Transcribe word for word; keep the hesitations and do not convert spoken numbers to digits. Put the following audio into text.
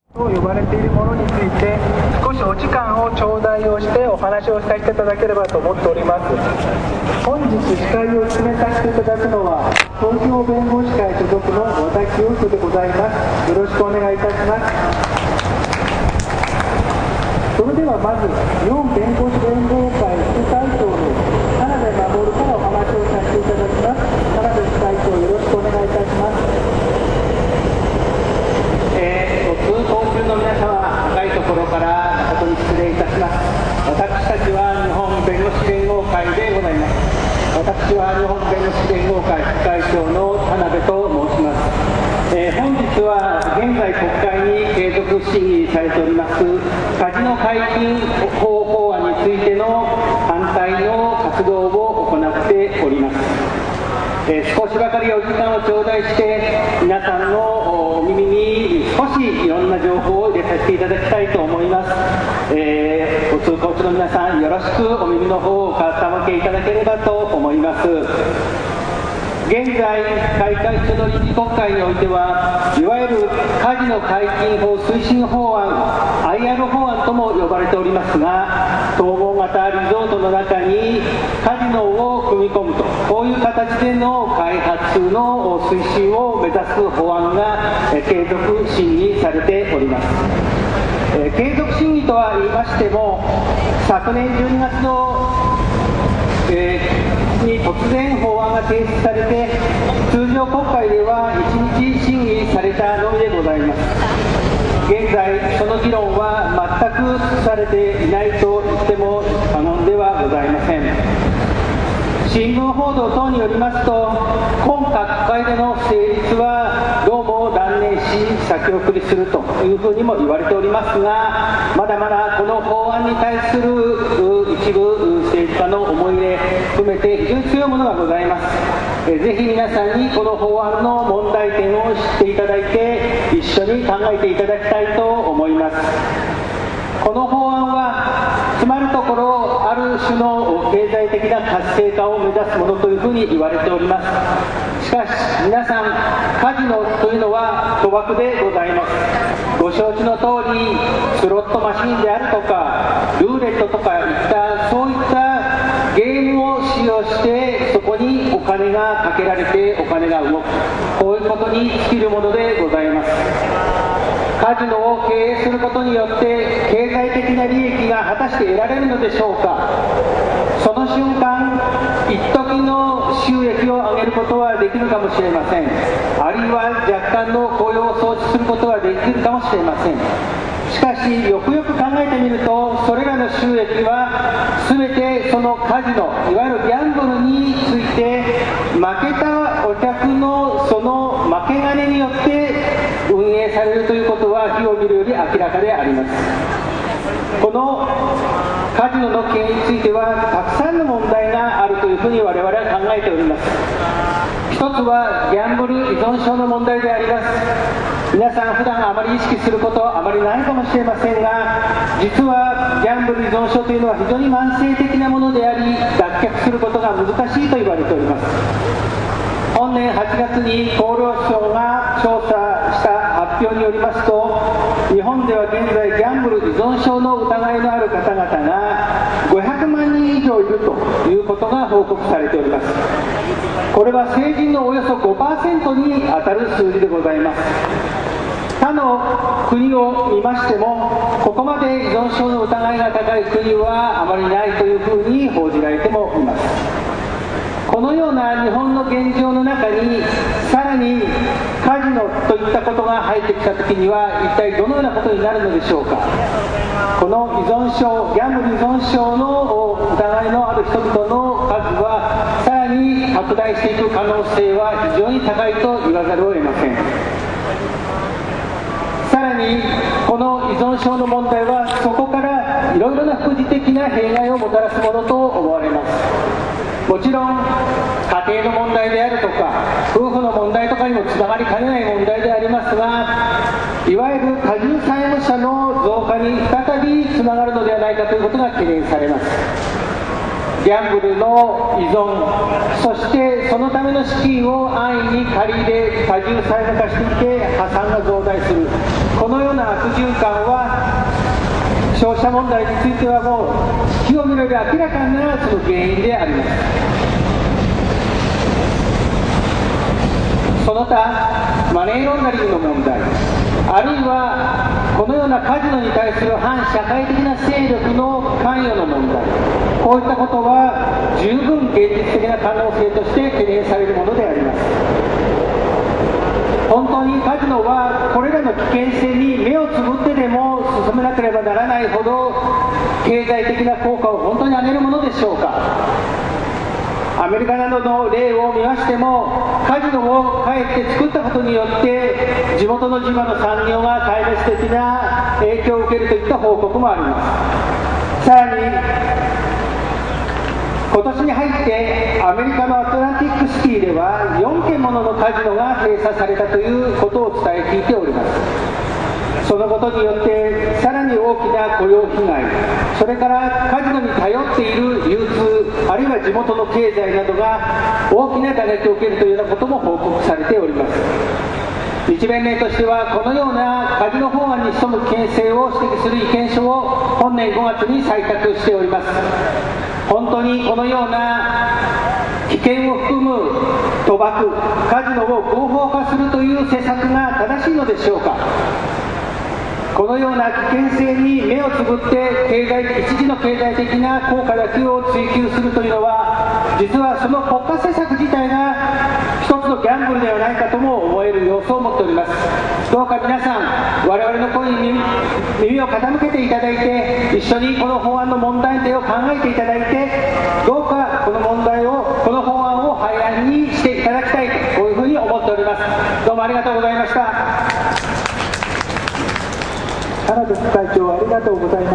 と呼ばれているものについて少しお時間を頂戴をしてお話をさせていただければと思っております。本日司会を務めさせていただくのは東京弁護士会所属の私清人でございます。よろしくお願いいたします。それではまず日本弁護士連合会副会長の田辺守からお話をさせていただきます。田辺副会長、よろしくお願いいたします。 通行中の皆様、高いところから誠に失礼いたします。私たちは日本弁護士連合会でございます。私は日本弁護士連合会副会長の田辺と申します。えー、本日は現在国会に継続審議されておりますカジノ解禁法法案についての反対の活動を行っております。えー、少しばかりお時間を頂戴して皆さんのお耳に少しいろんな情報を入れさせていただきたいと思います。えー、お通行中の皆さん、よろしくお耳の方を傾けいただければと思います。現在開会中の臨時国会においてはいわゆるカジノ解禁法推進法案 アイアール 法案とも呼ばれておりますが、統合型リゾートの中にカジノを組み込むと、こういう形での開発の推進を目指す法案が継続審議されております。えー、継続審議とは言いましても、昨年じゅうにがつの、えーに突然法案が提出されて、通常国会ではいちにち審議されたのみでございます。現在その議論は全く尽くされていないと言っても過言ではございません。新聞報道等によりますと、今国会での成立はどうも断念し先送りするというふうにも言われておりますが、まだまだこの法案に対する一部政治家の思い入れ含めて非常に強いものがございます。えぜひ皆さんにこの法案の問題点を知っていただいて一緒に考えていただきたいと思います。この法案はつまるところある種の経済的な活性化を目指すものというふうに言われております。しかし皆さん、カジノというのは賭博でございます。ご承知の通りスロットマシンであるとかルーレットとかいったそういったゲームを使用してそこにお金がかけられてお金が動く、こういうことに尽きるものでございます。カジノを経営することによって経済的な利益が果たして得られるのでしょうか。その瞬間一時の収益を上げることはできるかもしれません。あるいは若干の雇用を創出することはできるかもしれません。しかしよくよく考えてみると、それらの収益は全てそのカジノ、いわゆるギャンブルについて負けたお客のその負け金によって運営されるということは火を見るより明らかであります。このカジノの経営についてはたくさんの問題があるというふうに我々は考えております。一つはギャンブル依存症の問題であります。皆さん普段あまり意識することはあまりないかもしれませんが、実はギャンブル依存症というのは非常に慢性的なものであり、脱却することが難しいと言われております。本年はちがつに厚労省が調査した発表によりますと、日本では現在ギャンブル依存症の疑いのある方々がごひゃくまんにん以上いるということが報告されております。これは成人のおよそ ごパーセント に当たる数字でございます。他の国を見ましても、ここまで依存症の疑いが高い国はあまりないというふうに報じられてもいます。このような日本の現状の中にさらにカジノといったことが入ってきたときには一体どのようなことになるのでしょうか。この依存症、ギャンブル依存症の疑いのある人々の数はさらに拡大していく可能性は非常に高いと言わざるを得ません。さらにこの依存症の問題はそこからいろいろな副次的な弊害をもたらすものと思われます。もちろん家庭の問題であるとか夫婦の問題とかにもつながりかねない問題でありますが、いわゆる多重債務者の増加に再びつながるのではないかということが懸念されます。 ギャンブルの依存、そしてそのための資金を安易に借り入れ多重債務化していて破産が増大する、このような悪循環は消費者問題についてはもう火を見れば明らかなその原因であります。その他マネーロンダリングの問題、あるいはこのようなカジノに対する反社会的な勢力の関与の問題、こういったことは十分現実的な可能性として懸念されるものであります。本当にカジノはこれらの危険性に目をつぶってでも進めなければならないほど経済的な効果を本当に上げるものでしょうか。アメリカなどの例を見ましても、カジノをかえって作ったことによって地元の地場の産業が壊滅的な影響を受けるといった報告もあります。さらに今年に入ってアメリカのアトランティックシティではよんけんもののカジノが閉鎖されたということを伝え聞いております。そのことによってさらに大きな雇用被害、それからカジノに頼っている流通、あるいは地元の経済などが大きな打撃を受けるというようなことも報告されております。日弁連としてはこのようなカジノ法案に潜む危険性を指摘する意見書を本年ごがつに採択しております。本当にこのような危険を含む賭博、カジノを合法化するという施策が正しいのでしょうか。このような危険性に目をつぶって経済一時の経済的な効果だけを追求するというのは、実はその国家政策自体が一つのギャンブルではないかとも思える要素を持っております。どうか皆さん、我々の声に 耳, 耳を傾けていただいて、一緒にこの法案の問題点を考えていただいて、どうかこの問題をこの法案を廃案にしていただきたいと、こういうふうに思っております。どうもありがとうございました。 原田副会長、ありがとうございます。